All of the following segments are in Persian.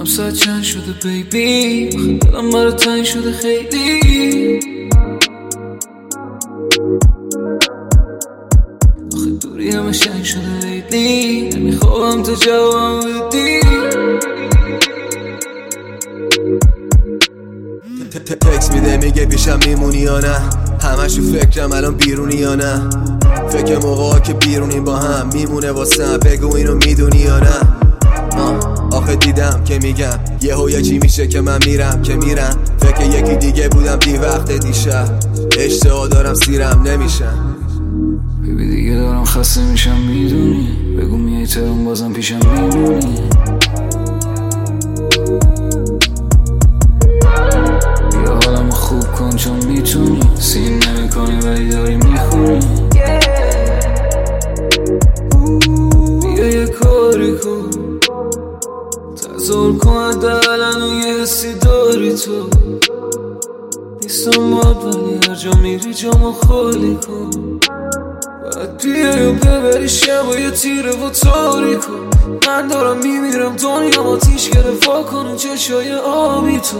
ساعت چند شده بیبی، آخه دلم برای تنگ شده خیلی. آخه دوری همه شنگ شده لیلی، نمیخوام تو جوابم بدی. تکس میده میگه پیشم میمونی یا نه، همشو فکرم الان بیرونی یا نه. فکر موقعا که بیرونی با هم میمونه واسم، بگو اینو میدونی یا نه. آخه دیدم که میگم یه چی میشه که من میرم که میرم. فکر یکی دیگه بودم دی وقت دیشب، اشتها دارم سیرم نمیشم. ببی دیگه دارم خسته میشم میدونی، بگو میای ترم بازم پیشم میمونی. بیا حالمو خوب کن چون میتونی، سین نمیکنی ولی داری میخونی. بیا یه کاری کن، تظاهر کن حداقل و یه حسی داری تو. نیستم باد ولی هر جا میری جامو خالی کن. باید بیای و ببری شب و یه تیره و تاریکو. من دارم میمیرم دنیا آتیش گرفت، وا کن اون چشای آبی تو.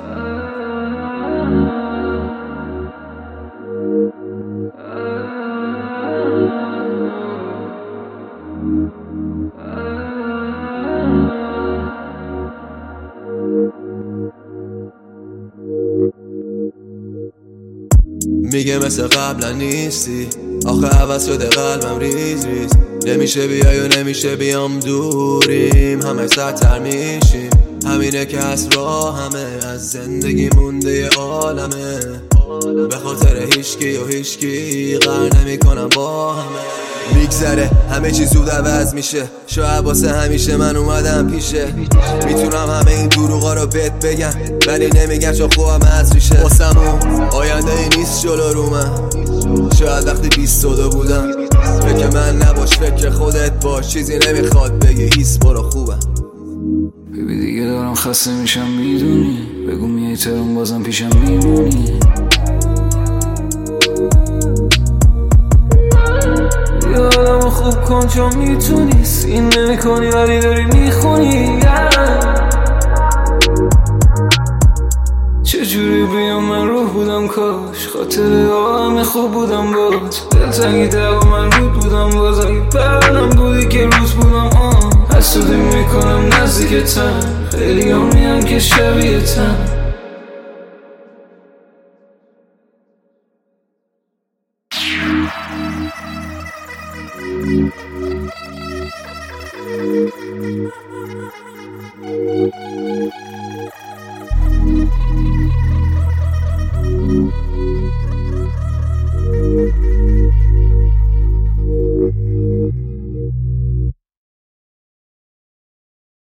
میگه مثل قبلا نیستی، آخه عوض شده قلبم ریز ریز. نمیشه بیای و نمیشه بیام، دوریم همه سرتر میشیم. همینه که از راه همه از زندگی مونده یه عالمه. به خاطر هیچکی و هیچکی قرار نمیکنم با همه. میگذره همه چی زود عوض میشه، شاید واسه همیشه من اومدم پیشه. میتونم همه این دروغا رو بهت بگم ولی نمیگم چون خوبم از ریشه. واسمون آینده ای نیست جلو رو من، شاید وقتی 22 بودم. فکر من نباش فکر خودت باش، چیزی نمیخواد بگی هیس برو خوبم. ببی دیگه دارم خسته میشم میدونی، بگو میای ترم بازم پیشم میمونی. بیا حالمو خوب کن چون میتونی، سین نمیکنی ولی داری میخونی. چجوری بیام من روح بودم کاش، خاطره همه خوب بودم باز. دلتنگی دقا من رود بودم باز، اگه برنم بودی که روز بودم حسودی میکنم نزدیکتم. خیلی هم میان که شبیه تن،